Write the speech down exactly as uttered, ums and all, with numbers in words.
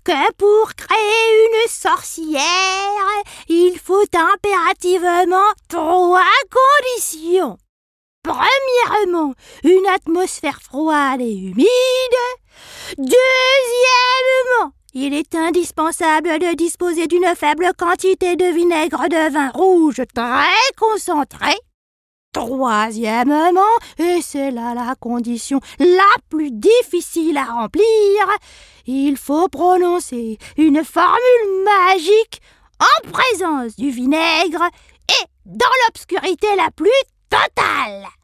que pour créer une sorcière, il faut impérativement trois conditions. Premièrement, une atmosphère froide et humide. Deuxièmement, il est indispensable de disposer d'une faible quantité de vinaigre de vin rouge très concentré. Troisièmement, et c'est là la condition la plus difficile à remplir, il faut prononcer une formule magique en présence du vinaigre et dans l'obscurité la plus totale.